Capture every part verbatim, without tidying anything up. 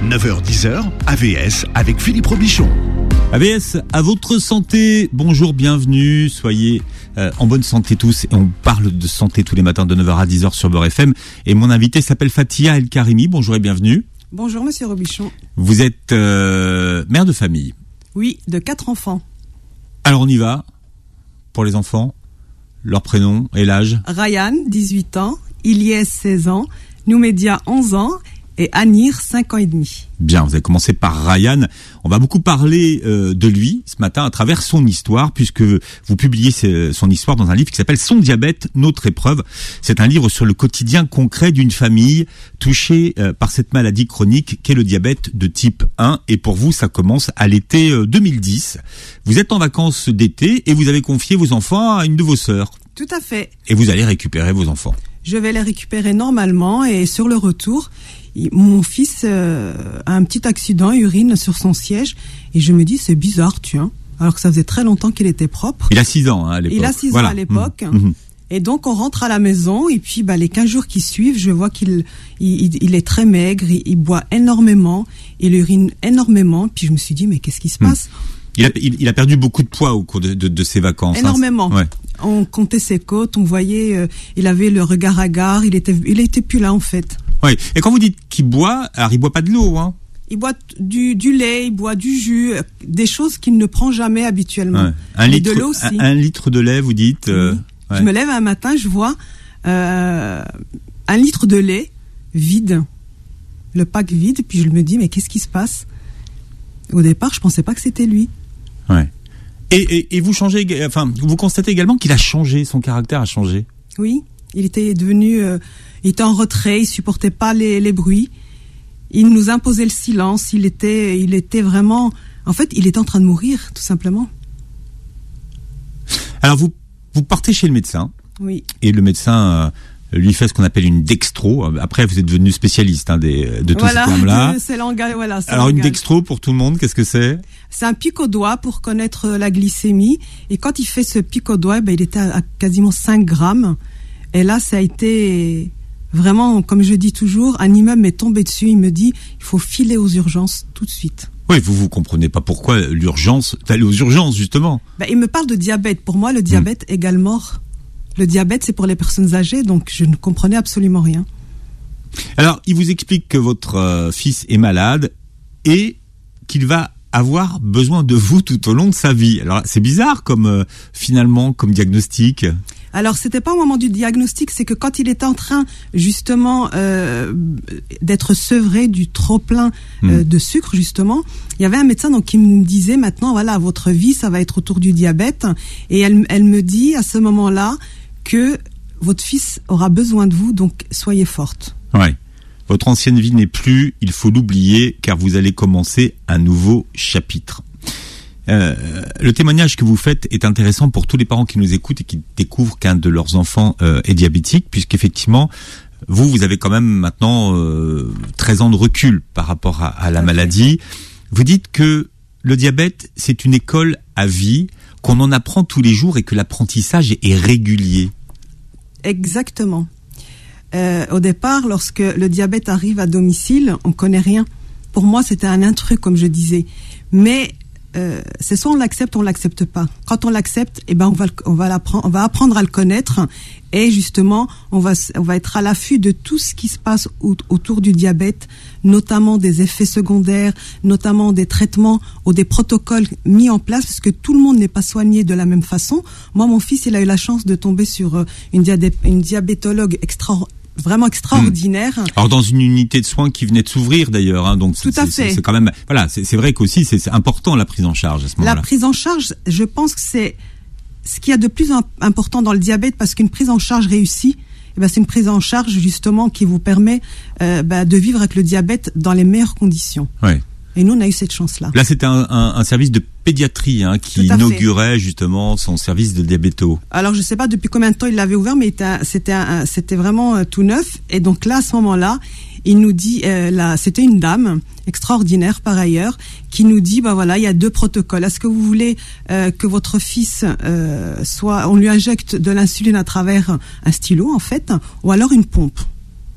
neuf heures dix heures, A V S avec Philippe Robichon. A V S, à votre santé. Bonjour, bienvenue. Soyez euh, en bonne santé tous. Et on parle de santé tous les matins de neuf heures à dix heures sur Beurre F M. Et mon invité s'appelle Fathia El Karimi. Bonjour et bienvenue. Bonjour Monsieur Robichon. Vous êtes euh, mère de famille. Oui, de quatre enfants. Alors on y va pour les enfants. Leur prénom et l'âge. Ryan, dix-huit ans. Ilyes, seize ans. Noumédia, onze ans. Et Anir, cinq ans et demi. Bien, vous avez commencé par Ryan. On va beaucoup parler euh, de lui ce matin à travers son histoire, puisque vous publiez ce, son histoire dans un livre qui s'appelle « Son diabète, notre épreuve ». C'est un livre sur le quotidien concret d'une famille touchée euh, par cette maladie chronique qu'est le diabète de type un. Et pour vous, ça commence à l'été euh, deux mille dix. Vous êtes en vacances d'été et vous avez confié vos enfants à une de vos sœurs. Tout à fait. Et vous allez récupérer vos enfants. Je vais les récupérer normalement et sur le retour... Mon fils euh, a un petit accident, urine sur son siège, et je me dis c'est bizarre, tiens, alors que ça faisait très longtemps qu'il était propre. Il a six ans hein, à l'époque. Il a six voilà. ans à l'époque. Mmh. Mmh. Et donc on rentre à la maison, et puis bah, les quinze jours qui suivent, je vois qu'il il, il est très maigre, il, il boit énormément, il urine énormément, puis je me suis dit mais qu'est-ce qui se passe ? Mmh. il, a, il, il a perdu beaucoup de poids au cours de, de, de ses vacances. Énormément. Hein. Ouais. On comptait ses côtes, on voyait, euh, il avait le regard hagard, il était, il était plus là en fait. Oui. Et quand vous dites qu'il boit, alors il boit pas de l'eau, hein. Il boit du, du lait, il boit du jus, des choses qu'il ne prend jamais habituellement. Ouais. Un Et litre, de l'eau aussi. Un, un litre de lait, vous dites. Euh, oui. ouais. Je me lève un matin, je vois euh, un litre de lait vide, le pack vide, puis je me dis mais qu'est-ce qui se passe ? Au départ, je pensais pas que c'était lui. Ouais. Et, et, et vous changez, enfin, vous constatez également qu'il a changé, son caractère a changé. Oui, il était devenu, euh, il était en retrait, il supportait pas les, les bruits. Il nous imposait le silence. Il était, il était vraiment, en fait, il était en train de mourir, tout simplement. Alors vous, vous partez chez le médecin. Oui. Et le médecin euh, lui fait ce qu'on appelle une dextro. Après, vous êtes devenu spécialiste hein, des, de tous voilà, ces termes-là. C'est langage, voilà. C'est Alors langage. une dextro pour tout le monde, qu'est-ce que c'est ? C'est un pic au doigt pour connaître la glycémie. Et quand il fait ce pic au doigt, ben, il était à, à quasiment cinq grammes. Et là, ça a été vraiment, comme je dis toujours, un immeuble m'est tombé dessus. Il me dit, il faut filer aux urgences tout de suite. Oui, vous vous comprenez pas pourquoi l'urgence, d'aller aux urgences justement. Ben, il me parle de diabète. Pour moi, le diabète mmh. égale mort. Le diabète, c'est pour les personnes âgées, donc je ne comprenais absolument rien. Alors, il vous explique que votre euh, fils est malade et qu'il va avoir besoin de vous tout au long de sa vie. Alors, c'est bizarre comme euh, finalement comme diagnostic. Alors, c'était pas au moment du diagnostic, c'est que quand il était en train justement euh, d'être sevré du trop plein euh, mmh. de sucre justement, il y avait un médecin donc qui me disait maintenant voilà votre vie ça va être autour du diabète et elle elle me dit à ce moment-là que votre fils aura besoin de vous donc soyez forte. Ouais. Votre ancienne vie n'est plus, il faut l'oublier car vous allez commencer un nouveau chapitre. Euh, le témoignage que vous faites est intéressant pour tous les parents qui nous écoutent et qui découvrent qu'un de leurs enfants euh, est diabétique, puisqu'effectivement, vous, vous avez quand même maintenant euh, treize ans de recul par rapport à, à la maladie. Vous dites que le diabète, c'est une école à vie, qu'on en apprend tous les jours et que l'apprentissage est régulier. Exactement. Euh, au départ, lorsque le diabète arrive à domicile, on connaît rien. Pour moi, c'était un intrus, comme je disais. Mais Euh, c'est soit on l'accepte, on l'accepte pas. Quand on l'accepte, eh ben on va, on va l'apprendre, on va apprendre à le connaître et justement on va, on va être à l'affût de tout ce qui se passe au, autour du diabète, notamment des effets secondaires, notamment des traitements ou des protocoles mis en place parce que tout le monde n'est pas soigné de la même façon. Moi, mon fils, il a eu la chance de tomber sur une, diabé- une diabétologue extraordinaire. Vraiment extraordinaire. Mmh. Alors dans une unité de soins qui venait de s'ouvrir d'ailleurs, hein, donc tout c'est, à c'est, fait. C'est, c'est quand même, voilà, c'est, c'est vrai qu'aussi c'est, c'est important la prise en charge à ce moment-là. La prise en charge, je pense que c'est ce qu'il y a de plus important dans le diabète, parce qu'une prise en charge réussie, eh ben, c'est une prise en charge justement qui vous permet euh, bah, de vivre avec le diabète dans les meilleures conditions. Ouais. Et nous, on a eu cette chance-là. Là, c'était un, un, un service de pédiatrie hein, qui inaugurait justement son service de diabéto. Alors, je ne sais pas depuis combien de temps il l'avait ouvert, mais c'était, un, c'était, un, c'était vraiment euh, tout neuf. Et donc là, à ce moment-là, il nous dit, euh, là, c'était une dame extraordinaire par ailleurs, qui nous dit, bah voilà, il y a deux protocoles. Est-ce que vous voulez euh, que votre fils euh, soit, on lui injecte de l'insuline à travers un stylo en fait, ou alors une pompe? Je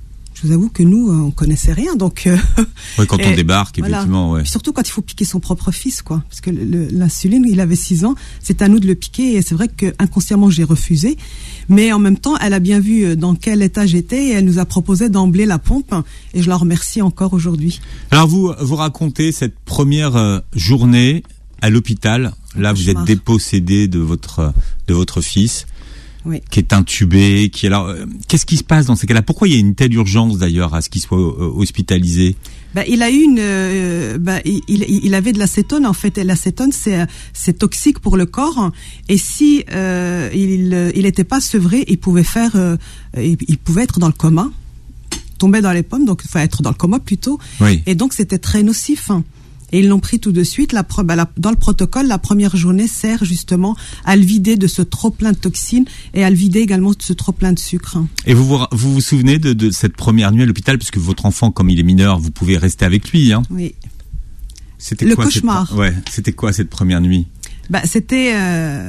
je vous avoue que nous, on connaissait rien. Donc, euh, ouais, quand et, on débarque, voilà. effectivement. Ouais. Surtout quand il faut piquer son propre fils, quoi. Parce que le, l'insuline, il avait six ans, c'est à nous de le piquer. Et c'est vrai que inconsciemment, j'ai refusé. Mais en même temps, elle a bien vu dans quel état j'étais et elle nous a proposé d'emblée la pompe. Et je la remercie encore aujourd'hui. Alors, vous, vous racontez cette première euh, journée à l'hôpital. Là, vous êtes dépossédé de votre de votre fils. Oui. Qui est intubé, qui alors euh, qu'est-ce qui se passe dans ces cas-là? Pourquoi il y a une telle urgence d'ailleurs à ce qu'il soit euh, hospitalisé? Bah, il a eu une, euh, bah, il, il avait de l'acétone en fait. Et l'acétone c'est c'est toxique pour le corps. Et si euh, il il était pas sevré, il pouvait faire, euh, il, il pouvait être dans le coma, tomber dans les pommes, donc enfin être dans le coma plutôt. Oui. Et donc c'était très nocif. Et ils l'ont pris tout de suite. La, bah, la, dans le protocole, la première journée sert justement à le vider de ce trop plein de toxines et à le vider également de ce trop plein de sucre. Et vous vous, vous, vous souvenez de, de cette première nuit à l'hôpital, puisque votre enfant, comme il est mineur, vous pouvez rester avec lui, hein? Oui. C'était le quoi cauchemar. Cette, ouais. C'était quoi cette première nuit? Bah, c'était, euh,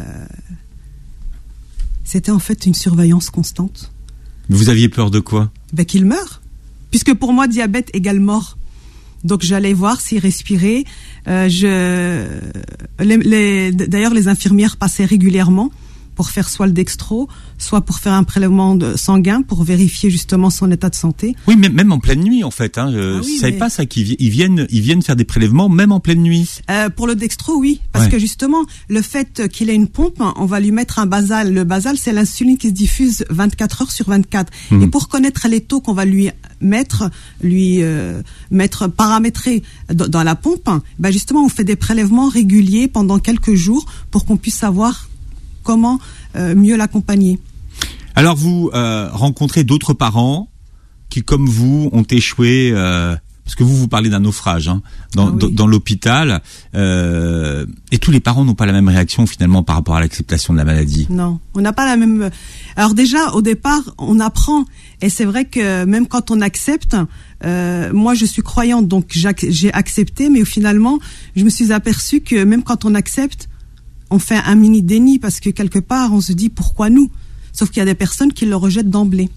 c'était en fait une surveillance constante. Vous aviez peur de quoi? Bah, qu'il meure, puisque pour moi, diabète égale mort. Donc j'allais voir s'il respirait. Euh, je, les, les, d'ailleurs, les infirmières passaient régulièrement pour faire soit le dextro, soit pour faire un prélèvement de sanguin pour vérifier justement son état de santé. Oui, mais même en pleine nuit en fait. Hein, je ah oui, savais mais... pas ça qu'ils ils viennent, ils viennent faire des prélèvements même en pleine nuit. Euh, pour le dextro, oui, parce ouais. que justement le fait qu'il ait une pompe, on va lui mettre un basal. Le basal, c'est l'insuline qui se diffuse vingt-quatre heures sur vingt-quatre. Mmh. Et pour connaître les taux qu'on va lui mettre, lui euh, mettre paramétrer dans, dans la pompe, ben justement on fait des prélèvements réguliers pendant quelques jours pour qu'on puisse savoir comment euh, mieux l'accompagner. Alors vous euh, rencontrez d'autres parents qui, comme vous, ont échoué, euh, parce que vous vous parlez d'un naufrage hein, dans, ah oui. dans, dans l'hôpital, euh, et tous les parents n'ont pas la même réaction finalement par rapport à l'acceptation de la maladie. Non, on n'a pas la même. Alors déjà, au départ, on apprend, et c'est vrai que même quand on accepte, euh, moi je suis croyante, donc j'ai accepté, mais finalement, je me suis aperçue que même quand on accepte, on fait un mini déni parce que quelque part, on se dit pourquoi nous? Sauf qu'il y a des personnes qui le rejettent d'emblée.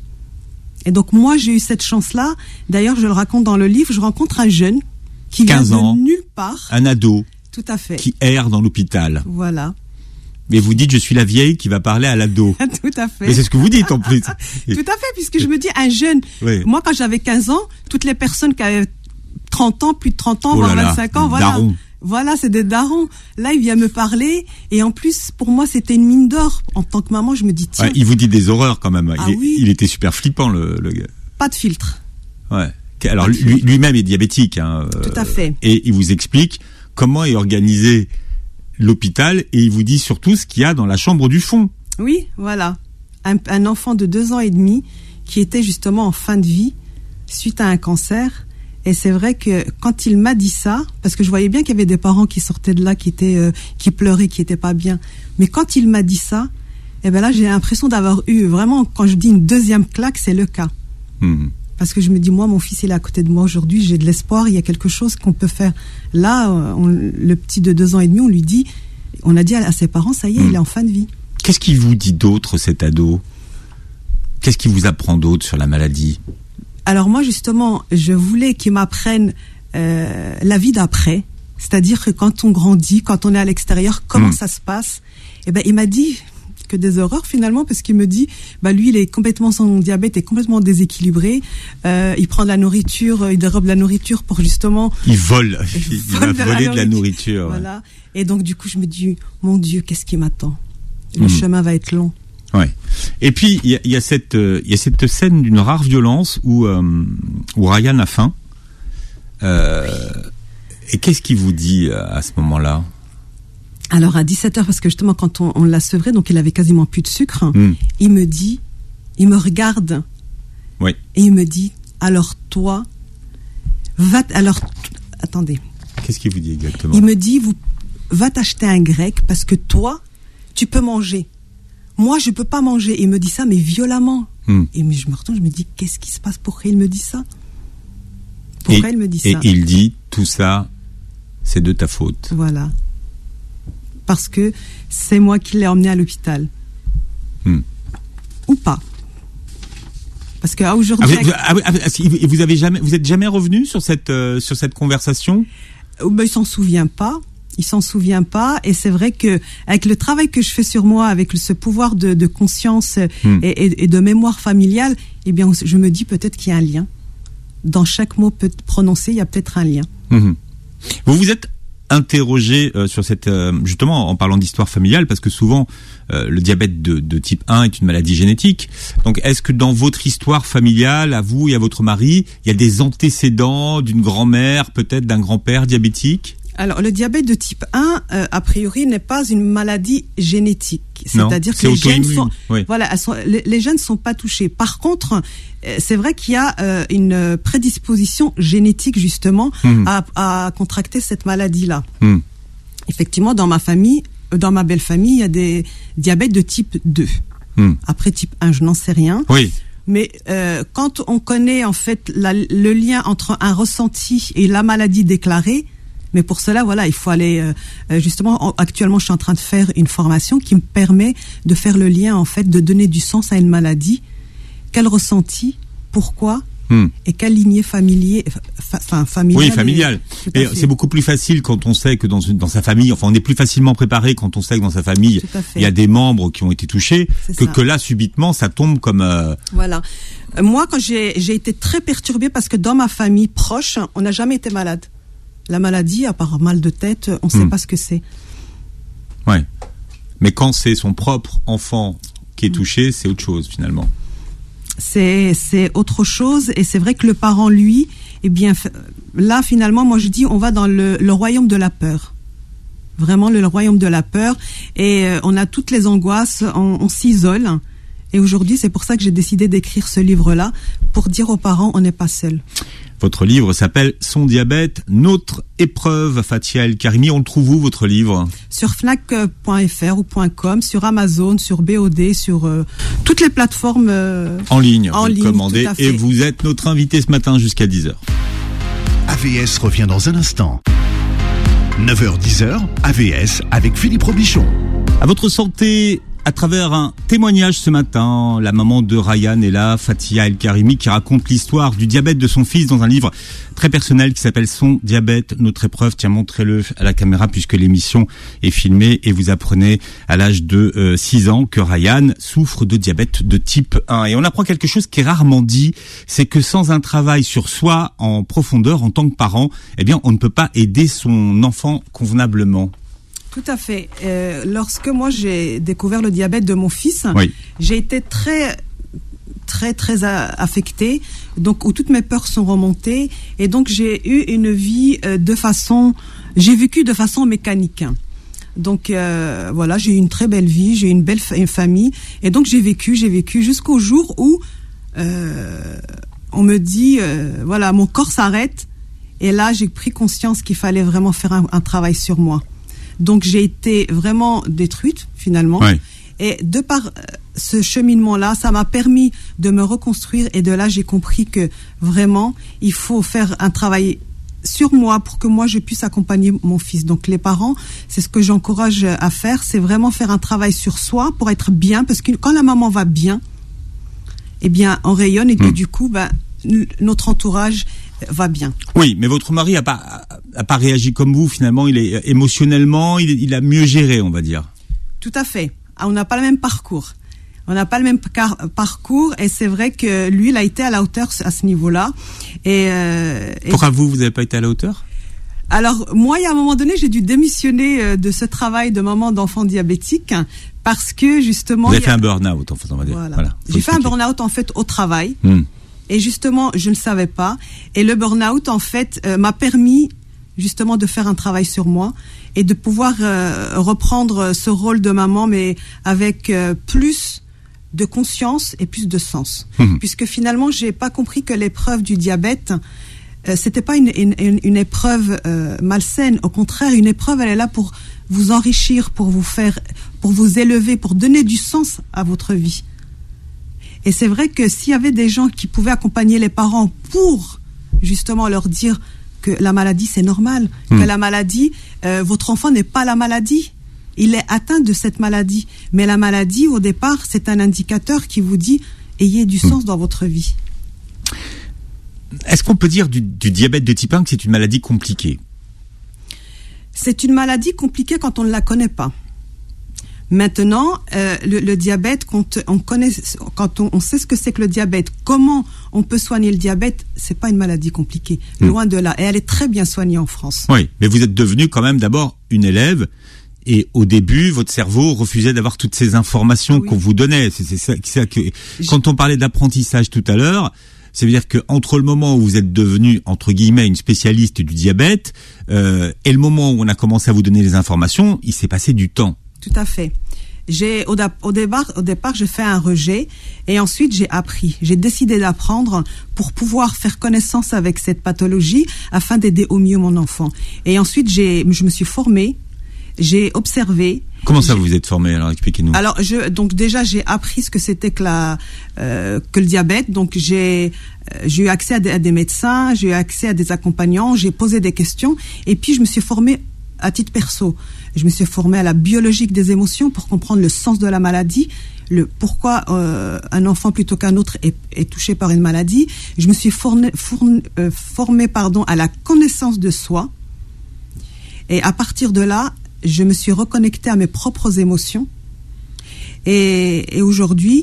Et donc moi, j'ai eu cette chance-là. D'ailleurs, je le raconte dans le livre, je rencontre un jeune qui vient de ans, nulle part. Un ado. Tout à fait. Qui erre dans l'hôpital. Voilà. Mais vous dites, je suis la vieille qui va parler à l'ado. Tout à fait. Mais c'est ce que vous dites en plus. Tout à fait, puisque je me dis, un jeune. Oui. Moi, quand j'avais quinze ans, toutes les personnes qui avaient trente ans, plus de trente ans, oh voire vingt-cinq ans, voilà. Daron. Voilà, c'est des darons. Là, il vient me parler. Et en plus, pour moi, c'était une mine d'or. En tant que maman, je me dis, tiens. Ouais, il vous dit des horreurs quand même. Ah il, oui. il était super flippant, le, le gars. Pas de filtre. Ouais. Alors, lui, lui-même est diabétique. Hein, Tout à fait. Et il vous explique comment est organisé l'hôpital et il vous dit surtout ce qu'il y a dans la chambre du fond. Oui, voilà. Un, un enfant de deux ans et demi qui était justement en fin de vie suite à un cancer. Et c'est vrai que quand il m'a dit ça, parce que je voyais bien qu'il y avait des parents qui sortaient de là, qui étaient, euh, qui pleuraient, qui étaient pas bien. Mais quand il m'a dit ça, eh ben là, j'ai l'impression d'avoir eu vraiment, quand je dis une deuxième claque, c'est le cas. Mmh. Parce que je me dis, moi, mon fils, il est à côté de moi aujourd'hui, j'ai de l'espoir, il y a quelque chose qu'on peut faire. Là, on, le petit de deux ans et demi, on lui dit, on a dit à, à ses parents, ça y est, mmh. il est en fin de vie. Qu'est-ce qu'il vous dit d'autre, cet ado? Qu'est-ce qu'il vous apprend d'autre sur la maladie? Alors moi, justement, je voulais qu'il m'apprenne euh, la vie d'après. C'est-à-dire que quand on grandit, quand on est à l'extérieur, comment mmh. ça se passe? Et ben, il m'a dit que des horreurs finalement, parce qu'il me dit, bah lui, il est complètement, son diabète est complètement déséquilibré. Euh, il prend de la nourriture, il dérobe de la nourriture pour justement. Il vole. Il, il vole va voler de la nourriture. Voilà. Ouais. Et donc du coup, je me dis, mon Dieu, qu'est-ce qui m'attend? Le mmh. chemin va être long. Ouais. Et puis il y a, y a cette il euh, y a cette scène d'une rare violence où euh, où Ryan a faim. Euh, et qu'est-ce qu'il vous dit à ce moment-là? Alors à dix-sept heures, parce que justement quand on, on l'a sevré, donc il avait quasiment plus de sucre. Mm. Il me dit, il me regarde. Oui. Et il me dit, alors toi, va t- alors t- attendez. Qu'est-ce qu'il vous dit exactement? Il me dit, vous va t'acheter un grec parce que toi, tu peux manger. Moi, je peux pas manger. Et il me dit ça, mais violemment. Hmm. Et je me retourne, je me dis, qu'est-ce qui se passe? Pourquoi il me dit ça? Pourquoi et, il me dit et ça? Et il dit, tout ça, c'est de ta faute. Voilà. Parce que c'est moi qui l'ai emmené à l'hôpital. Hmm. Ou pas. Parce que ah, aujourd'hui, ah, vous, ah, vous, vous avez jamais, vous êtes jamais revenu sur cette euh, sur cette conversation? Ben, il s'en souvient pas. Il s'en souvient pas. Et c'est vrai que avec le travail que je fais sur moi, avec ce pouvoir de, de conscience hmm. et, et, et de mémoire familiale, eh bien, je me dis peut-être qu'il y a un lien. Dans chaque mot peut prononcé, il y a peut-être un lien. Mmh. Vous vous êtes interrogé euh, sur cette, euh, justement, en parlant d'histoire familiale, parce que souvent, euh, le diabète de, de type un est une maladie génétique. Donc, est-ce que dans votre histoire familiale, à vous et à votre mari, il y a des antécédents d'une grand-mère, peut-être d'un grand-père diabétique? Alors, le diabète de type un, euh, a priori, n'est pas une maladie génétique. C'est-à-dire que les gènes sont, oui. voilà, elles sont, les, les gènes ne sont pas touchés. Par contre, euh, c'est vrai qu'il y a euh, une prédisposition génétique, justement, mmh. à, à contracter cette maladie-là. Mmh. Effectivement, dans ma famille, dans ma belle famille, il y a des diabètes de type deux. Mmh. Après, type un, je n'en sais rien. Oui. Mais euh, quand on connaît, en fait, la, le lien entre un ressenti et la maladie déclarée, mais pour cela, voilà, il faut aller euh, justement. En, actuellement, je suis en train de faire une formation qui me permet de faire le lien, en fait, de donner du sens à une maladie. Quel ressenti, pourquoi, hmm. et quelle lignée familier, enfin familiale. Oui, familiale. Et, et c'est beaucoup plus facile quand on sait que dans une, dans sa famille, enfin, on est plus facilement préparé quand on sait que dans sa famille, il y a des membres qui ont été touchés, c'est que ça. que là, subitement, ça tombe comme. Euh... Voilà. Euh, moi, quand j'ai, j'ai été très perturbée parce que dans ma famille proche, on n'a jamais été malade. La maladie, à part mal de tête, on ne sait mmh. pas ce que c'est. Ouais. Mais quand c'est son propre enfant qui est touché, c'est autre chose finalement. C'est, c'est autre chose. Et c'est vrai que le parent, lui, eh bien, là, finalement, moi je dis, on va dans le, le royaume de la peur. Vraiment le, le royaume de la peur. Et euh, on a toutes les angoisses, on, on s'isole. Et aujourd'hui, c'est pour ça que j'ai décidé d'écrire ce livre-là, pour dire aux parents, on n'est pas seul. Votre livre s'appelle « Son diabète, notre épreuve », Fathia El Karimi. On le trouve où, votre livre? Sur fnac point f r ou .com, sur Amazon, sur B O D, sur euh, toutes les plateformes euh, en ligne. En vous ligne, commandez et vous êtes notre invité ce matin jusqu'à dix heures. A V S revient dans un instant. neuf heures dix heures, A V S avec Philippe Robichon. À votre santé, à travers un témoignage ce matin, la maman de Ryan est là, Fathia El Karimi, qui raconte l'histoire du diabète de son fils dans un livre très personnel qui s'appelle « Son diabète, notre épreuve ». Tiens, montrez-le à la caméra puisque l'émission est filmée et vous apprenez à l'âge de euh, six ans que Ryan souffre de diabète de type un. Et on apprend quelque chose qui est rarement dit, c'est que sans un travail sur soi en profondeur en tant que parent, eh bien, on ne peut pas aider son enfant convenablement. Tout à fait. Euh, lorsque moi j'ai découvert le diabète de mon fils, oui. j'ai été très, très, très affectée, donc où toutes mes peurs sont remontées, et donc j'ai eu une vie euh, de façon, j'ai vécu de façon mécanique. Donc euh, voilà, j'ai eu une très belle vie, j'ai eu une belle fa- une famille, et donc j'ai vécu, j'ai vécu jusqu'au jour où euh, on me dit, euh, voilà, mon corps s'arrête, et là j'ai pris conscience qu'il fallait vraiment faire un, un travail sur moi. Donc j'ai été vraiment détruite finalement. Oui. Et de par ce cheminement-là, ça m'a permis de me reconstruire. Et de là, j'ai compris que vraiment, il faut faire un travail sur moi pour que moi, je puisse accompagner mon fils. Donc les parents, c'est ce que j'encourage à faire, c'est vraiment faire un travail sur soi pour être bien. Parce que quand la maman va bien, eh bien, on rayonne et mmh. du coup, ben, notre entourage va bien. Oui, mais votre mari a pas a pas réagi comme vous finalement. Il est émotionnellement, il, il a mieux géré, on va dire. Tout à fait. On n'a pas le même parcours. On n'a pas le même car- parcours et c'est vrai que lui, il a été à la hauteur à ce niveau-là. Et, euh, et pourquoi vous, vous n'avez pas été à la hauteur? Alors moi, il y a un moment donné, j'ai dû démissionner de ce travail de maman d'enfant diabétique parce que justement. Vous avez fait a... un burn-out, en fait, on va dire. Voilà. voilà J'ai fait un burn-out en fait au travail. Hmm. Et justement, je ne savais pas. Et le burn-out, en fait, euh, m'a permis justement de faire un travail sur moi et de pouvoir euh, reprendre ce rôle de maman, mais avec euh, plus de conscience et plus de sens. Mmh. Puisque finalement, j'ai pas compris que l'épreuve du diabète, euh, c'était pas une, une, une épreuve euh, malsaine. Au contraire, une épreuve, elle est là pour vous enrichir, pour vous faire, pour vous élever, pour donner du sens à votre vie. Et c'est vrai que s'il y avait des gens qui pouvaient accompagner les parents pour justement leur dire que la maladie c'est normal, mmh. que la maladie, euh, votre enfant n'est pas la maladie, il est atteint de cette maladie. Mais la maladie au départ c'est un indicateur qui vous dit ayez du sens mmh. dans votre vie. Est-ce qu'on peut dire du, du diabète de type un que c'est une maladie compliquée ? C'est une maladie compliquée quand on ne la connaît pas. Maintenant, euh, le, le diabète, quand on connaît, quand on, on sait ce que c'est que le diabète, comment on peut soigner le diabète, c'est pas une maladie compliquée, mmh. loin de là. Et elle est très bien soignée en France. Oui, mais vous êtes devenue quand même d'abord une élève. Et au début, votre cerveau refusait d'avoir toutes ces informations oui. qu'on vous donnait. C'est, c'est ça, c'est ça que, quand on parlait d'apprentissage tout à l'heure, ça veut dire que entre le moment où vous êtes devenu entre guillemets une spécialiste du diabète euh, et le moment où on a commencé à vous donner les informations, il s'est passé du temps. Tout à fait. J'ai au, da- au départ, au départ, j'ai fait un rejet et ensuite j'ai appris. J'ai décidé d'apprendre pour pouvoir faire connaissance avec cette pathologie afin d'aider au mieux mon enfant. Et ensuite, j'ai, je me suis formée, j'ai observé. Comment ça, vous vous êtes formé? Alors, expliquez-nous. Alors, je, donc déjà, j'ai appris ce que c'était que la, euh, que le diabète. Donc, j'ai, euh, j'ai eu accès à des, à des médecins, j'ai eu accès à des accompagnants, j'ai posé des questions, et puis je me suis formée à titre perso. Je me suis formée à la biologique des émotions pour comprendre le sens de la maladie, le pourquoi euh, un enfant plutôt qu'un autre est, est touché par une maladie. Je me suis formée, formée, euh, formée pardon, à la connaissance de soi. Et à partir de là, je me suis reconnectée à mes propres émotions. Et, et aujourd'hui,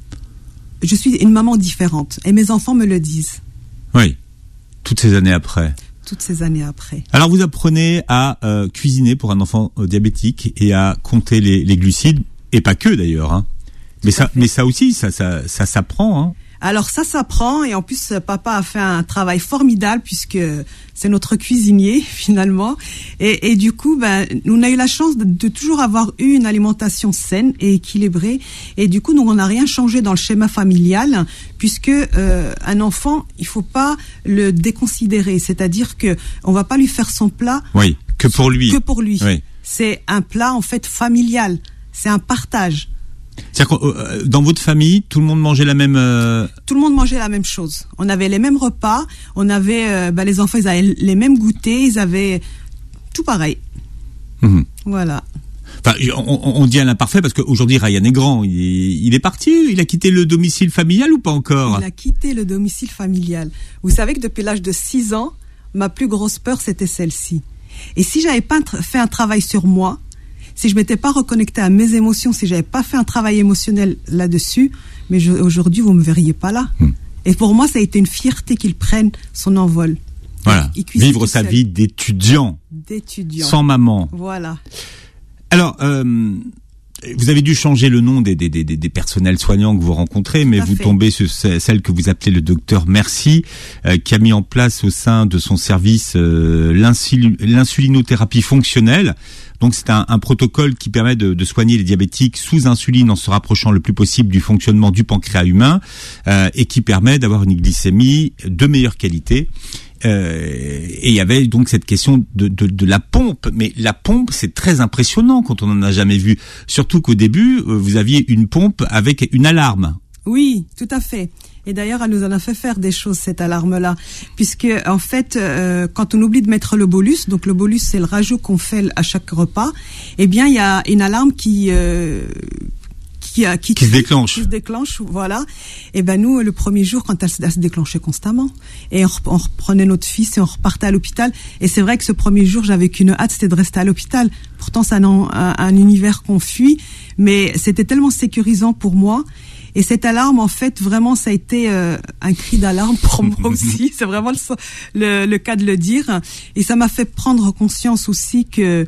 je suis une maman différente. Et mes enfants me le disent. Oui, toutes ces années après. Toutes ces années après. Alors vous apprenez à euh, cuisiner pour un enfant euh, diabétique et à compter les, les glucides, et pas que d'ailleurs. Hein. Mais ça, mais ça aussi, ça, ça, ça s'apprend. Hein. Alors ça s'apprend, et en plus papa a fait un travail formidable puisque c'est notre cuisinier finalement, et, et du coup ben on a eu la chance de, de toujours avoir eu une alimentation saine et équilibrée, et du coup nous on n'a rien changé dans le schéma familial puisque euh, un enfant il faut pas le déconsidérer, c'est-à-dire que on va pas lui faire son plat. Oui, que pour lui. Que pour lui. Oui. C'est un plat en fait familial, c'est un partage. C'est-à-dire que euh, dans votre famille, tout le monde mangeait la même... Euh... Tout le monde mangeait la même chose. On avait les mêmes repas, on avait... Euh, bah, les enfants, ils avaient les mêmes goûters, ils avaient tout pareil. Mmh. Voilà. Enfin, on, on dit à l'imparfait parce qu'aujourd'hui, Ryan est grand. Il est, il est parti, il a quitté le domicile familial ou pas encore? Il a quitté le domicile familial. Vous savez que depuis l'âge de six ans, ma plus grosse peur, c'était celle-ci. Et si j'avais pas fait un travail sur moi, si je m'étais pas reconnectée à mes émotions, si j'avais pas fait un travail émotionnel là-dessus, mais je, aujourd'hui vous me verriez pas là. Mmh. Et pour moi, ça a été une fierté qu'il prenne son envol. Voilà. Vivre sa seul. vie d'étudiant, d'étudiant, sans maman. Voilà. Alors, euh, vous avez dû changer le nom des, des, des, des personnels soignants que vous rencontrez, mais vous fait. tombez sur celle que vous appelez le docteur Merci, euh, qui a mis en place au sein de son service euh, l'insul- l'insulinothérapie fonctionnelle. Donc c'est un, un protocole qui permet de, de soigner les diabétiques sous insuline en se rapprochant le plus possible du fonctionnement du pancréas humain, euh, et qui permet d'avoir une glycémie de meilleure qualité. Euh, et il y avait donc cette question de, de, de la pompe. Mais la pompe, c'est très impressionnant quand on n'en a jamais vu. Surtout qu'au début, vous aviez une pompe avec une alarme. Oui, tout à fait. Et d'ailleurs, elle nous en a fait faire des choses, cette alarme-là. Puisque, en fait, euh, quand on oublie de mettre le bolus, donc le bolus, c'est le rajout qu'on fait à chaque repas, eh bien, il y a une alarme qui... Euh, Qui, qui, qui se déclenche. Qui se déclenche, voilà. Et ben nous, le premier jour, quand elle, elle se déclenchait constamment, et on, on reprenait notre fils et on repartait à l'hôpital. Et c'est vrai que ce premier jour, j'avais qu'une hâte, c'était de rester à l'hôpital. Pourtant, c'est un, un, un univers qu'on fuit, mais c'était tellement sécurisant pour moi. Et cette alarme, en fait, vraiment, ça a été euh, un cri d'alarme pour moi aussi. C'est vraiment le, le, le cas de le dire. Et ça m'a fait prendre conscience aussi que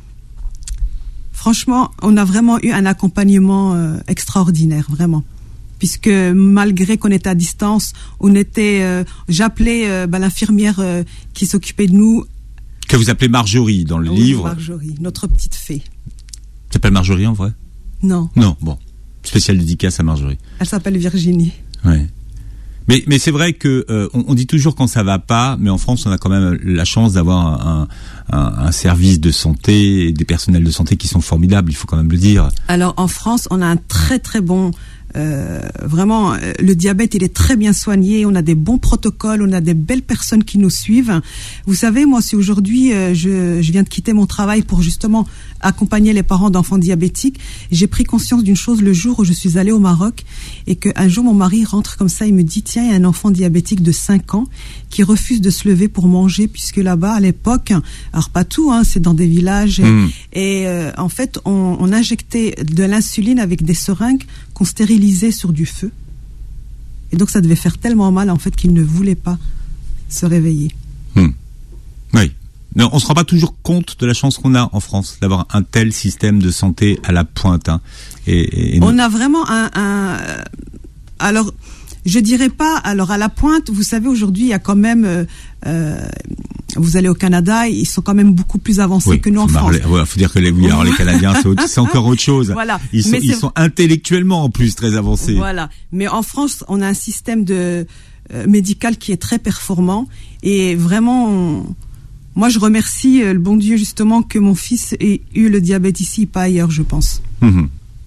franchement, on a vraiment eu un accompagnement euh, extraordinaire, vraiment. Puisque malgré qu'on était à distance, on était, euh, j'appelais euh, bah, l'infirmière euh, qui s'occupait de nous. Que vous appelez Marjorie dans le oui, livre. Marjorie, notre petite fée. Tu s'appelle Marjorie en vrai? Non. Non, bon. Spéciale dédicace à Marjorie. Elle s'appelle Virginie. Ouais. Mais, mais c'est vrai que euh, on, on dit toujours quand ça va pas, mais en France on a quand même la chance d'avoir un, un, un service de santé et des personnels de santé qui sont formidables, il faut quand même le dire. Alors en France on a un très très bon Euh, vraiment, le diabète, il est très bien soigné. On a des bons protocoles, on a des belles personnes qui nous suivent. Vous savez, moi, si aujourd'hui euh, je, je viens de quitter mon travail pour justement accompagner les parents d'enfants diabétiques, j'ai pris conscience d'une chose le jour où je suis allée au Maroc et qu'un jour mon mari rentre comme ça, il me dit tiens, il y a un enfant diabétique de cinq ans qui refuse de se lever pour manger, puisque là-bas à l'époque, alors pas tout, hein, c'est dans des villages et, mmh. et euh, en fait on, on injectait de l'insuline avec des seringues qu'on stérilisait sur du feu. Et donc ça devait faire tellement mal en fait qu'il ne voulait pas se réveiller. Mmh. Oui. Non, on se rend pas toujours compte de la chance qu'on a en France d'avoir un tel système de santé à la pointe. Hein. Et, et on a vraiment un, un. Alors, je dirais pas. Alors à la pointe, vous savez, aujourd'hui, il y a quand même. Euh, vous allez au Canada, ils sont quand même beaucoup plus avancés oui, que nous en France. Il ouais, faut dire que les, oui, alors les Canadiens, c'est, autre, c'est encore autre chose. Voilà. Ils sont, ils sont intellectuellement en plus très avancés. Voilà. Mais en France, on a un système de euh, médical qui est très performant et vraiment. On, Moi, je remercie le bon Dieu, justement, que mon fils ait eu le diabète ici, pas ailleurs, je pense. Mmh.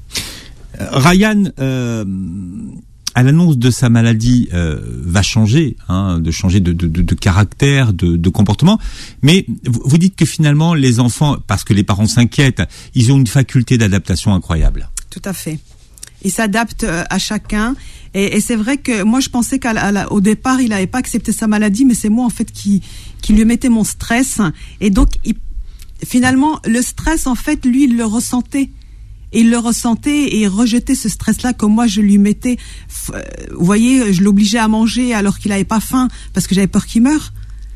Ryan, euh, à l'annonce de sa maladie, euh, va changer, hein, de changer de, de, de, de caractère, de, de comportement. Mais vous, vous dites que finalement, les enfants, parce que les parents s'inquiètent, ils ont une faculté d'adaptation incroyable. Tout à fait. Ils s'adaptent à chacun. Et, et c'est vrai que moi, je pensais qu'au départ, il n'avait pas accepté sa maladie, mais c'est moi, en fait, qui, qui lui mettais mon stress. Et donc, il, finalement, le stress, en fait, lui, il le ressentait. Et il le ressentait et il rejetait ce stress-là comme moi, je lui mettais. Vous voyez, je l'obligeais à manger alors qu'il n'avait pas faim parce que j'avais peur qu'il meure.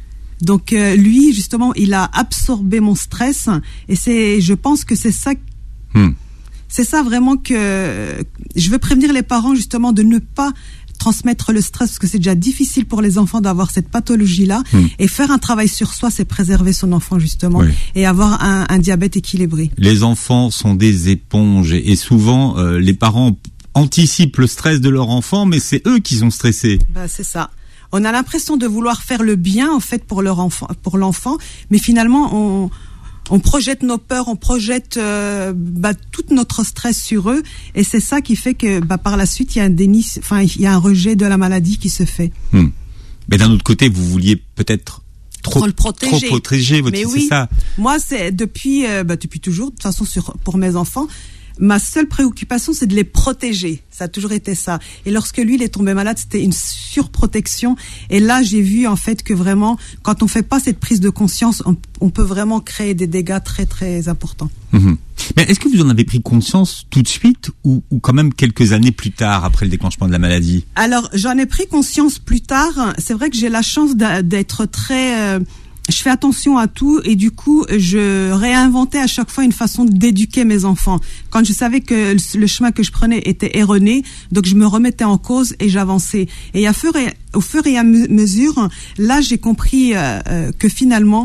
Donc, euh, lui, justement, il a absorbé mon stress. Et c'est, je pense que c'est ça... Hmm. C'est ça vraiment que je veux prévenir les parents justement de ne pas transmettre le stress parce que c'est déjà difficile pour les enfants d'avoir cette pathologie-là mmh. et faire un travail sur soi, c'est préserver son enfant justement oui. et avoir un, un diabète équilibré. Les enfants sont des éponges et souvent euh, les parents anticipent le stress de leur enfant mais c'est eux qui sont stressés. Bah, c'est ça. On a l'impression de vouloir faire le bien en fait pour leur enfant, pour l'enfant, mais finalement on On projette nos peurs, on projette euh, bah, tout notre stress sur eux, et c'est ça qui fait que bah, par la suite il y a un déni, enfin il y a un rejet de la maladie qui se fait. Hmm. Mais d'un autre côté, vous vouliez peut-être trop, trop le protéger, trop protéger votre fils, oui, c'est ça. Moi, c'est depuis, euh, bah, depuis toujours, de toute façon sur pour mes enfants. Ma seule préoccupation, c'est de les protéger. Ça a toujours été ça. Et lorsque lui, il est tombé malade, c'était une surprotection. Et là, j'ai vu en fait que vraiment, quand on fait pas cette prise de conscience, on, on peut vraiment créer des dégâts très très importants. Mmh. Mais est-ce que vous en avez pris conscience tout de suite ou, ou quand même quelques années plus tard, après le déclenchement de la maladie? Alors, j'en ai pris conscience plus tard. C'est vrai que j'ai la chance d'être très... Euh, je fais attention à tout et du coup, je réinventais à chaque fois une façon d'éduquer mes enfants. Quand je savais que le chemin que je prenais était erroné, donc je me remettais en cause et j'avançais. Et à fur et, au fur et à mesure, là, j'ai compris euh, que finalement...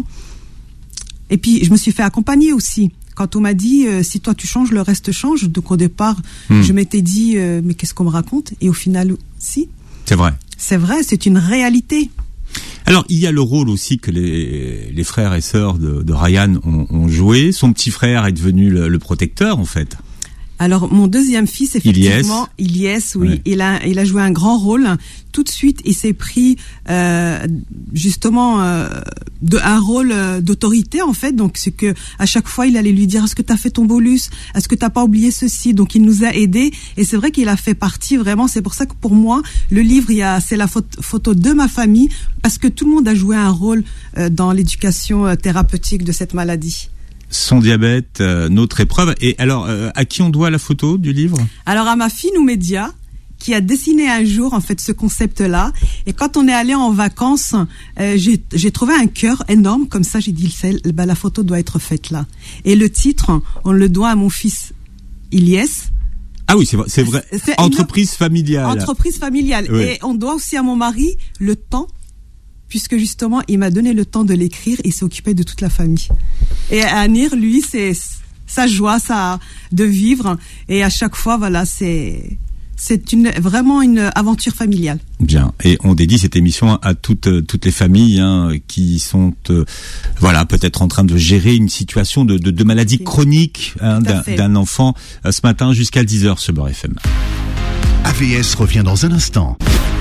Et puis, je me suis fait accompagner aussi. Quand on m'a dit, euh, si toi tu changes, le reste change. Donc au départ, mmh. je m'étais dit, euh, mais qu'est-ce qu'on me raconte? Et au final, si. C'est vrai. C'est vrai, c'est une réalité. Alors, il y a le rôle aussi que les, les frères et sœurs de, de Ryan ont, ont joué. Son petit frère est devenu le, le protecteur, en fait. Alors, mon deuxième fils, effectivement, Ilyes, oui, ouais. il a, il a joué un grand rôle. Tout de suite, il s'est pris euh, justement euh, de un rôle euh, d'autorité en fait. Donc, c'est que à chaque fois, il allait lui dire: est-ce que t'as fait ton bolus? Est-ce que t'as pas oublié ceci? Donc, il nous a aidés. Et c'est vrai qu'il a fait partie vraiment. C'est pour ça que pour moi, le livre, il y a, c'est la photo, photo de ma famille parce que tout le monde a joué un rôle euh, dans l'éducation euh, thérapeutique de cette maladie. Son diabète, euh, notre épreuve. Et alors, euh, à qui on doit la photo du livre? Alors, à ma fille Noumédia, qui a dessiné un jour, en fait, ce concept-là. Et quand on est allé en vacances, euh, j'ai, j'ai trouvé un cœur énorme. Comme ça, j'ai dit, bah, la photo doit être faite là. Et le titre, on le doit à mon fils Ilyes. Ah oui, c'est vrai. C'est vrai. C'est entreprise une... familiale. Entreprise familiale. Oui. Et on doit aussi à mon mari le temps, puisque justement, il m'a donné le temps de l'écrire et s'est occupé de toute la famille. Et Anir, lui, c'est sa joie, ça, de vivre. Et à chaque fois, voilà, c'est, c'est une, vraiment une aventure familiale. Bien. Et on dédie cette émission à toutes, toutes les familles, hein, qui sont, euh, voilà, peut-être en train de gérer une situation de, de, de maladie chronique, hein, d'un, d'un enfant, euh, ce matin jusqu'à dix heures sur Beurre F M. A V S revient dans un instant.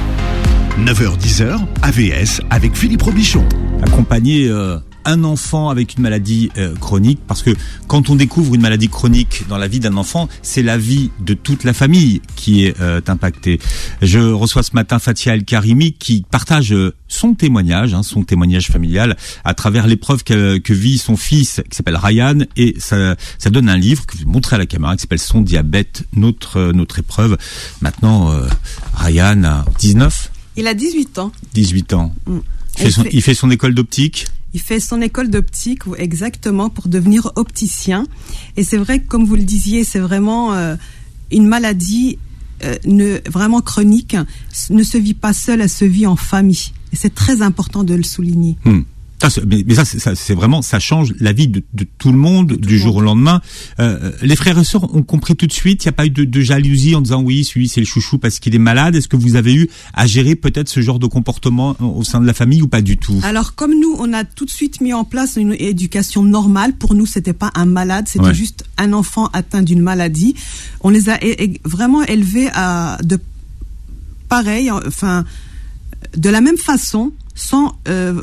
neuf heures dix, A V S avec Philippe Robichon. Accompagner euh, un enfant avec une maladie euh, chronique, parce que quand on découvre une maladie chronique dans la vie d'un enfant, c'est la vie de toute la famille qui est euh, impactée. Je reçois ce matin Fatia El Karimi qui partage euh, son témoignage, hein, son témoignage familial à travers l'épreuve que, que vit son fils qui s'appelle Ryan, et ça, ça donne un livre que je vais montrer à la caméra qui s'appelle Son diabète, notre, euh, notre épreuve. Maintenant, euh, Ryan a dix-neuf. Il a dix-huit ans. dix-huit ans. Mmh. Il, fait son, fait... il fait son école d'optique. Il fait son école d'optique, exactement, pour devenir opticien. Et c'est vrai que, comme vous le disiez, c'est vraiment euh, une maladie euh, ne, vraiment chronique, ne se vit pas seule, elle se vit en famille. Et c'est très important de le souligner. Mmh. Ça, mais, mais ça, c'est, ça, c'est vraiment, ça change la vie de, de tout le monde tout du le jour monde. Au lendemain. Euh, les frères et sœurs ont compris tout de suite. Il n'y a pas eu de, de jalousie en disant oui, celui c'est le chouchou parce qu'il est malade. Est-ce que vous avez eu à gérer peut-être ce genre de comportement au sein de la famille ou pas du tout? Alors comme nous, on a tout de suite mis en place une éducation normale. Pour nous, c'était pas un malade, c'était ouais. juste un enfant atteint d'une maladie. On les a é- é- vraiment élevés à de pareil, enfin de la même façon, sans euh,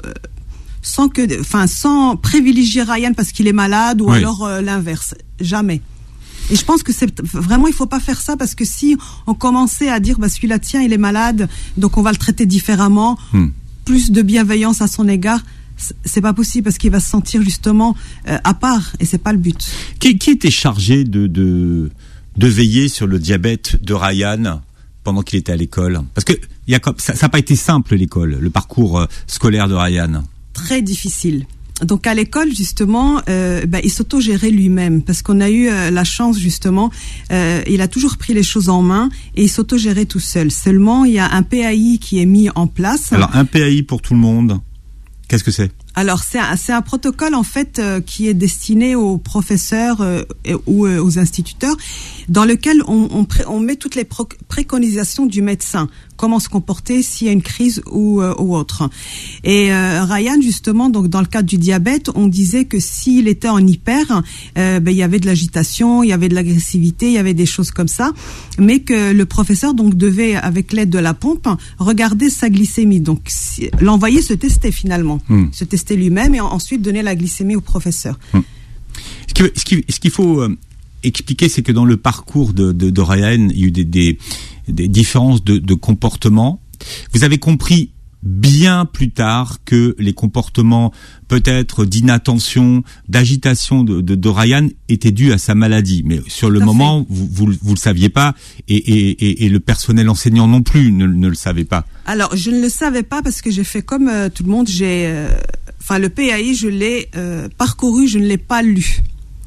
sans que, enfin, sans privilégier Ryan parce qu'il est malade ou oui. alors euh, l'inverse. Jamais. Et je pense que c'est vraiment, il faut pas faire ça parce que si on commençait à dire, bah, celui-là, tiens, il est malade, donc on va le traiter différemment, hmm. plus de bienveillance à son égard, c'est pas possible parce qu'il va se sentir justement euh, à part et c'est pas le but. Qui, qui était chargé de, de, de veiller sur le diabète de Ryan pendant qu'il était à l'école? Parce que il y a, ça n'a pas été simple l'école, le parcours euh, scolaire de Ryan. Très difficile. Donc à l'école justement, euh, bah, il s'autogérait lui-même parce qu'on a eu euh, la chance justement, euh, il a toujours pris les choses en main et il s'autogérait tout seul. Seulement il y a un P A I qui est mis en place. Alors un P A I pour tout le monde, qu'est-ce que c'est? Alors c'est un, c'est un protocole en fait euh, qui est destiné aux professeurs euh, et, ou euh, aux instituteurs, dans lequel on, on, pré, on met toutes les pro, préconisations du médecin. Comment se comporter s'il y a une crise ou, euh, ou autre. Et euh, Ryan, justement, donc dans le cadre du diabète, on disait que s'il était en hyper, euh, ben, il y avait de l'agitation, il y avait de l'agressivité, il y avait des choses comme ça, mais que le professeur donc devait, avec l'aide de la pompe, regarder sa glycémie. Donc si, l'envoyer se tester finalement, mmh. se tester lui-même et ensuite donner la glycémie au professeur. Mmh. Ce, qui, ce, qui, ce qu'il faut euh, expliquer, c'est que dans le parcours de, de, de Ryan, il y a eu des, des des différences de, de comportement. Vous avez compris bien plus tard que les comportements peut-être d'inattention, d'agitation de, de, de Ryan étaient dus à sa maladie. Mais sur le moment, vous, vous, vous le saviez pas et, et, et, et le personnel enseignant non plus ne, ne le savait pas. Alors, je ne le savais pas parce que j'ai fait comme euh, tout le monde. J'ai, euh, enfin, le P A I, je l'ai euh, parcouru, je ne l'ai pas lu.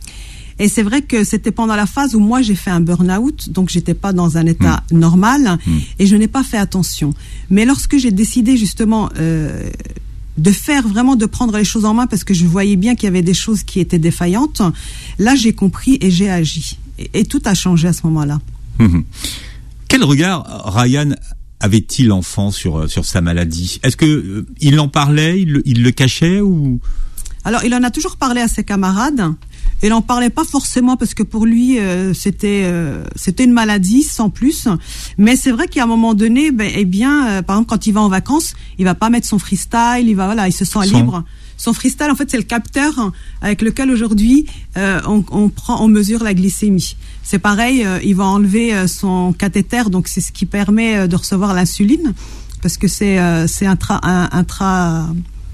Et c'est vrai que c'était pendant la phase où moi j'ai fait un burn-out, donc j'étais pas dans un état mmh. normal mmh. et je n'ai pas fait attention. Mais lorsque j'ai décidé justement euh, de faire vraiment, de prendre les choses en main parce que je voyais bien qu'il y avait des choses qui étaient défaillantes, là j'ai compris et j'ai agi. Et, et tout a changé à ce moment-là. Mmh. Quel regard Ryan avait-il enfant sur sur sa maladie? Est-ce que euh, il en parlait, il, il le cachait ou? Alors il en a toujours parlé à ses camarades. Il n'en parlait pas forcément parce que pour lui euh, c'était euh, c'était une maladie sans plus. Mais c'est vrai qu'à un moment donné, ben eh bien, euh, par exemple quand il va en vacances, il va pas mettre son freestyle, il va voilà, il se sent son... libre. Son freestyle en fait c'est le capteur avec lequel aujourd'hui euh, on, on prend, on mesure la glycémie. C'est pareil, euh, il va enlever euh, son cathéter, donc c'est ce qui permet euh, de recevoir l'insuline parce que c'est euh, c'est intra un, intra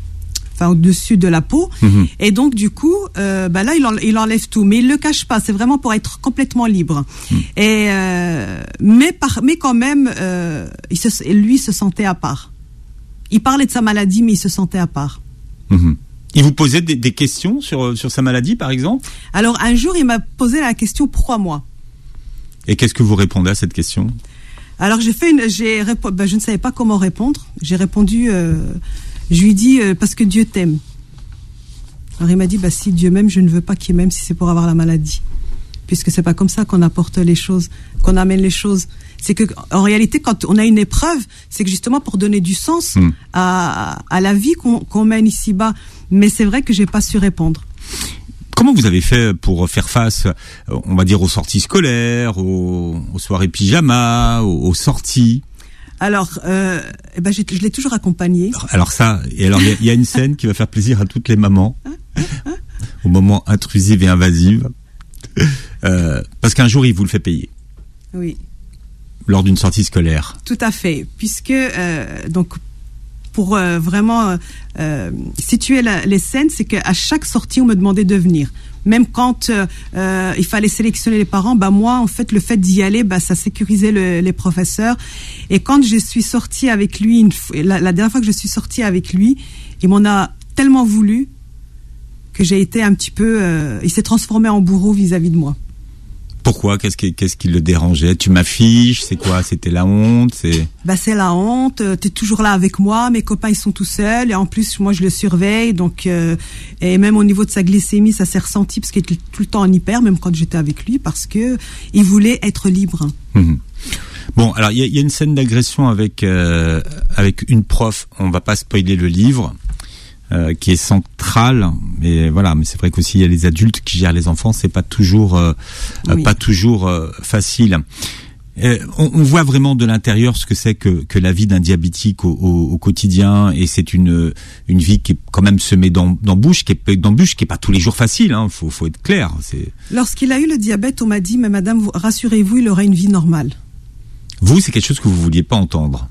enfin au-dessus de la peau, mmh. et donc du coup, euh, bah là il, en, il enlève tout, mais il le cache pas. C'est vraiment pour être complètement libre. Mmh. Et euh, mais par, mais quand même, euh, il se, lui se sentait à part. Il parlait de sa maladie, mais il se sentait à part. Mmh. Il vous posait des, des questions sur sur sa maladie, par exemple? Alors un jour, il m'a posé la question pourquoi moi. Et qu'est-ce que vous répondez à cette question? Alors j'ai fait une, j'ai répo- bah, je ne savais pas comment répondre. J'ai répondu. Euh, Je lui dis euh, parce que Dieu t'aime. Alors il m'a dit bah si Dieu m'aime, je ne veux pas qu'il m'aime si c'est pour avoir la maladie, puisque c'est pas comme ça qu'on apporte les choses, qu'on amène les choses. C'est que en réalité, quand on a une épreuve, c'est que justement pour donner du sens mmh. à, à la vie qu'on, qu'on mène ici-bas. Mais c'est vrai que j'ai pas su répondre. Comment vous avez fait pour faire face, on va dire, aux sorties scolaires, aux, aux soirées pyjama, aux, aux sorties? Alors, euh, eh ben, je l'ai toujours accompagné. Alors ça, et alors il y, y a une scène qui va faire plaisir à toutes les mamans, au moment intrusive et invasive, euh, parce qu'un jour il vous le fait payer. Oui. Lors d'une sortie scolaire. Tout à fait, puisque euh, donc. Pour euh, vraiment euh, situer la, les scènes, c'est qu'à chaque sortie, on me demandait de venir. Même quand euh, il fallait sélectionner les parents, bah moi, en fait, le fait d'y aller, bah ça sécurisait le, les professeurs. Et quand je suis sortie avec lui, une fois, la, la dernière fois que je suis sortie avec lui, il m'en a tellement voulu que j'ai été un petit peu... Euh, il s'est transformé en bourreau vis-à-vis de moi. Pourquoi? Qu'est-ce qui, qu'est-ce qui le dérangeait? Tu m'affiches? C'est quoi? C'était la honte? C'est... Bah, c'est la honte. T'es toujours là avec moi. Mes copains, ils sont tout seuls. Et en plus, moi, je le surveille. Donc, euh, et même au niveau de sa glycémie, ça s'est ressenti parce qu'il était tout le temps en hyper, même quand j'étais avec lui, parce que il voulait être libre. Mmh. Bon, alors, il y, y a une scène d'agression avec, euh, avec une prof. On va pas spoiler le livre. Euh, qui est centrale, mais voilà, mais c'est vrai qu'aussi il y a les adultes qui gèrent les enfants, c'est pas toujours euh, oui. pas toujours euh, facile. Euh, on, on voit vraiment de l'intérieur ce que c'est que, que la vie d'un diabétique au, au, au quotidien, et c'est une une vie qui est quand même semée d'embûches, qui est d'embûches, qui est pas tous les jours facile. Hein, faut faut être clair. C'est... Lorsqu'il a eu le diabète, on m'a dit, mais madame, vous, rassurez-vous, il aura une vie normale. Vous, c'est quelque chose que vous vouliez pas entendre.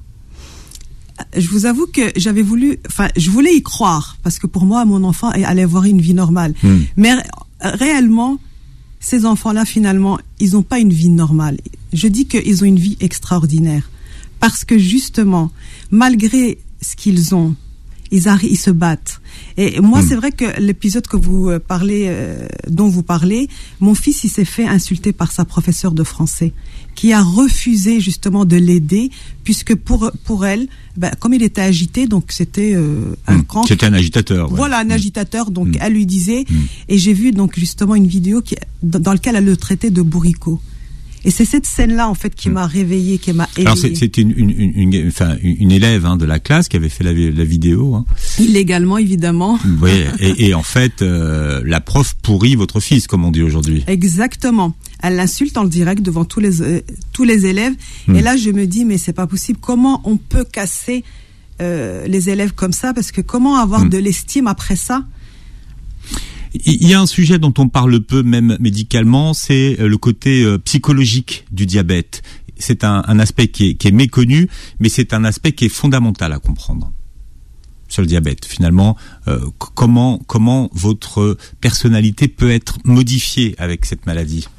Je vous avoue que j'avais voulu, enfin, je voulais y croire, parce que pour moi, mon enfant allait avoir une vie normale. Mmh. Mais réellement, ces enfants-là, finalement, ils n'ont pas une vie normale. Je dis qu'ils ont une vie extraordinaire. Parce que justement, malgré ce qu'ils ont, ils, arrivent, ils se battent. Et moi, mmh. c'est vrai que l'épisode que vous parlez, euh, dont vous parlez, mon fils, il s'est fait insulter par sa professeure de français, qui a refusé justement de l'aider, puisque pour pour elle, ben, comme il était agité, donc c'était euh, un mmh, cran. C'était un agitateur. Ouais. Voilà, un mmh. agitateur. Donc mmh. elle lui disait, mmh. et j'ai vu donc justement une vidéo qui, dans, dans laquelle elle le traitait de bourricot. Et c'est cette scène-là en fait qui mmh. m'a réveillée, qui m'a éveillée. Alors c'était une une une, une, enfin, une élève hein, de la classe qui avait fait la, la vidéo. Hein. Illégalement, évidemment. Oui. et, et en fait, euh, la prof pourrit votre fils, comme on dit aujourd'hui. Exactement. Elle l'insulte en direct devant tous les euh, tous les élèves. Mmh. Et là, je me dis, mais c'est pas possible. Comment on peut casser euh, les élèves comme ça? Parce que comment avoir mmh. de l'estime après ça? Il y a un sujet dont on parle peu, même médicalement, c'est le côté euh, psychologique du diabète. C'est un, un aspect qui est, qui est méconnu, mais c'est un aspect qui est fondamental à comprendre sur le diabète. Finalement, euh, comment comment votre personnalité peut être modifiée avec cette maladie?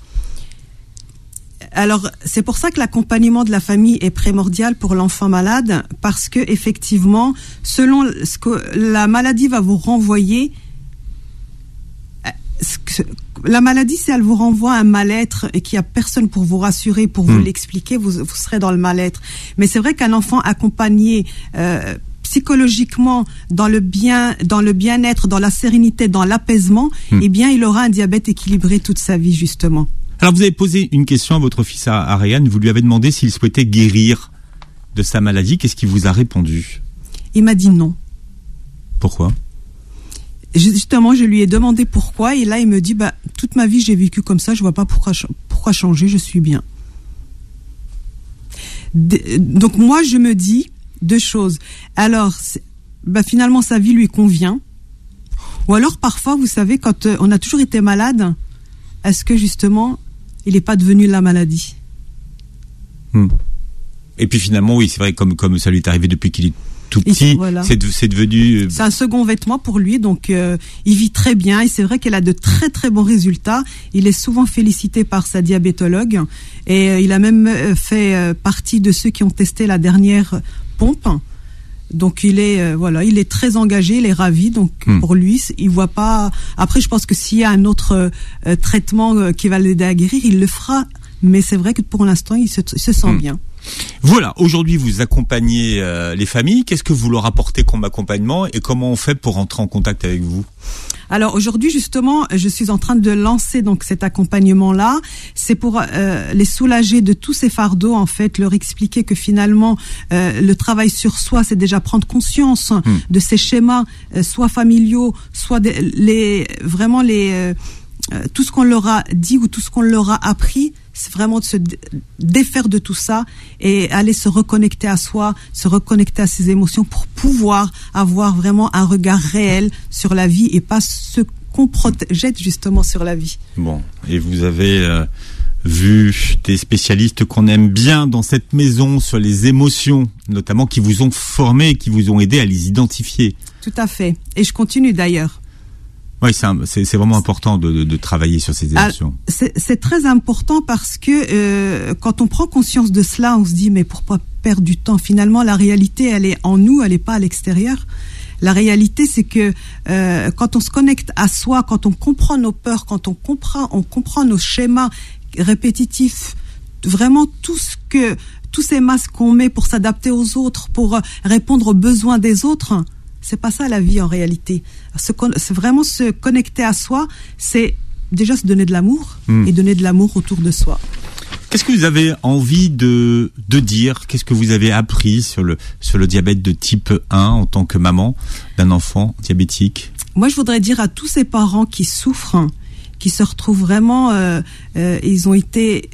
Alors, c'est pour ça que l'accompagnement de la famille est primordial pour l'enfant malade, parce que effectivement, selon ce que la maladie va vous renvoyer, la maladie, si elle vous renvoie un mal-être et qu'il n'y a personne pour vous rassurer, pour vous mmh. l'expliquer, vous, vous serez dans le mal-être. Mais c'est vrai qu'un enfant accompagné euh, psychologiquement dans le bien, dans le bien-être, dans la sérénité, dans l'apaisement, mmh. eh bien, il aura un diabète équilibré toute sa vie, justement. Alors, vous avez posé une question à votre fils, à, à Ryan. Vous lui avez demandé s'il souhaitait guérir de sa maladie. Qu'est-ce qu'il vous a répondu? Il m'a dit non. Pourquoi? Justement, je lui ai demandé pourquoi, et là, il me dit, bah, toute ma vie, j'ai vécu comme ça, je vois pas pourquoi, pourquoi changer, je suis bien. De, donc, moi, je me dis deux choses. Alors, bah, finalement, sa vie lui convient. Ou alors, parfois, vous savez, quand euh, on a toujours été malade, est-ce que, justement, il n'est pas devenu la maladie? hmm. Et puis, finalement, oui, c'est vrai, comme, comme ça lui est arrivé depuis qu'il est tout petit, voilà. c'est, de, c'est devenu... C'est un second vêtement pour lui, donc euh, il vit très bien, et c'est vrai qu'elle a de très très bons résultats. Il est souvent félicité par sa diabétologue, et euh, il a même euh, fait euh, partie de ceux qui ont testé la dernière pompe. Donc il est euh, voilà, il est très engagé, il est ravi. Donc hmm. pour lui, il voit pas... Après, je pense que s'il y a un autre euh, traitement euh, qui va l'aider à guérir, il le fera. Mais c'est vrai que pour l'instant, il se, il se sent hmm. bien. Voilà, aujourd'hui vous accompagnez euh, les familles. Qu'est-ce que vous leur apportez comme accompagnement et comment on fait pour entrer en contact avec vous? Alors aujourd'hui justement, je suis en train de lancer donc cet accompagnement-là. C'est pour euh, les soulager de tous ces fardeaux, en fait, leur expliquer que finalement euh, le travail sur soi, c'est déjà prendre conscience mmh. de ces schémas, euh, soit familiaux, soit des, les vraiment les euh, tout ce qu'on leur a dit ou tout ce qu'on leur a appris. C'est vraiment de se défaire de tout ça et aller se reconnecter à soi, se reconnecter à ses émotions pour pouvoir avoir vraiment un regard réel sur la vie et pas ce qu'on projette justement sur la vie. Bon, et vous avez euh, vu des spécialistes qu'on aime bien dans cette maison sur les émotions, notamment qui vous ont formé, qui vous ont aidé à les identifier. Tout à fait. Et je continue d'ailleurs. Oui, c'est, un, c'est, c'est vraiment important de, de, de travailler sur ces émotions. Ah, c'est, c'est très important parce que euh, quand on prend conscience de cela, on se dit mais pourquoi perdre du temps ? Finalement, la réalité, elle est en nous, elle n'est pas à l'extérieur. La réalité, c'est que euh, quand on se connecte à soi, quand on comprend nos peurs, quand on comprend, on comprend nos schémas répétitifs, vraiment tout ce que, tous ces masques qu'on met pour s'adapter aux autres, pour répondre aux besoins des autres. C'est pas ça la vie en réalité. Se con- c'est vraiment se connecter à soi, c'est déjà se donner de l'amour mmh. et donner de l'amour autour de soi. Qu'est-ce que vous avez envie de, de dire ? Qu'est-ce que vous avez appris sur le, sur le diabète de type un en tant que maman d'un enfant diabétique ? Moi, je voudrais dire à tous ces parents qui souffrent, qui se retrouvent vraiment, euh, euh, ils ont été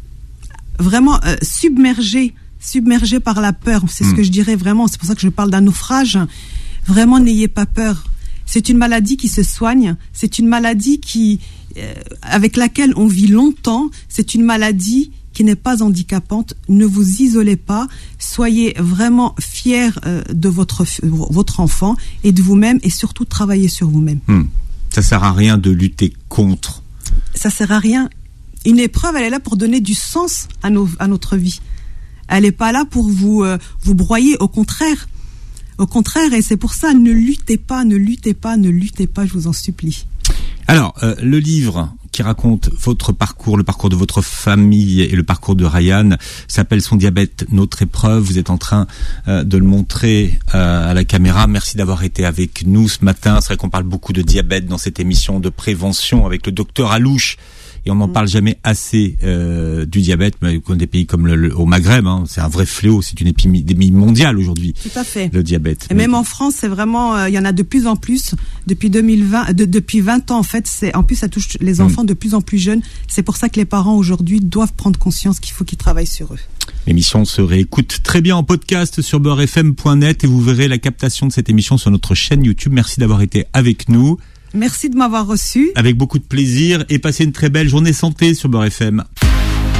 vraiment euh, submergés, submergés par la peur. C'est mmh. ce que je dirais vraiment. C'est pour ça que je parle d'un naufrage. Vraiment, n'ayez pas peur. C'est une maladie qui se soigne. C'est une maladie qui, euh, avec laquelle on vit longtemps. C'est une maladie qui n'est pas handicapante. Ne vous isolez pas. Soyez vraiment fiers euh, de votre votre enfant et de vous-même, et surtout travaillez sur vous-même. Hum. Ça sert à rien de lutter contre. Ça sert à rien. Une épreuve, elle est là pour donner du sens à nos à notre vie. Elle n'est pas là pour vous euh, vous broyer. Au contraire. Au contraire, et c'est pour ça, ne luttez pas, ne luttez pas, ne luttez pas, je vous en supplie. Alors, euh, le livre qui raconte votre parcours, le parcours de votre famille et le parcours de Ryan s'appelle Son diabète, notre épreuve. Vous êtes en train euh, de le montrer euh, à la caméra. Merci d'avoir été avec nous ce matin. C'est vrai qu'on parle beaucoup de diabète dans cette émission de prévention avec le docteur Alouche. Et on n'en parle jamais assez euh, du diabète, mais dans des pays comme le, le, au Maghreb, hein, c'est un vrai fléau, c'est une épidémie mondiale aujourd'hui. Tout à fait. Le diabète. Et mais... même en France, c'est vraiment, il euh, y en a de plus en plus depuis deux mille vingt, de, depuis vingt ans en fait. C'est en plus ça touche les enfants mmh. de plus en plus jeunes. C'est pour ça que les parents aujourd'hui doivent prendre conscience qu'il faut qu'ils travaillent sur eux. L'émission se réécoute très bien en podcast sur beurre f m point net et vous verrez la captation de cette émission sur notre chaîne YouTube. Merci d'avoir été avec nous. Merci de m'avoir reçu. Avec beaucoup de plaisir et passez une très belle journée santé sur Beurre F M.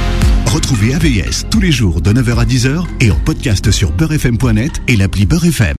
Retrouvez A V S tous les jours de neuf heures à dix heures et en podcast sur beurre f m point net et l'appli Beurre F M.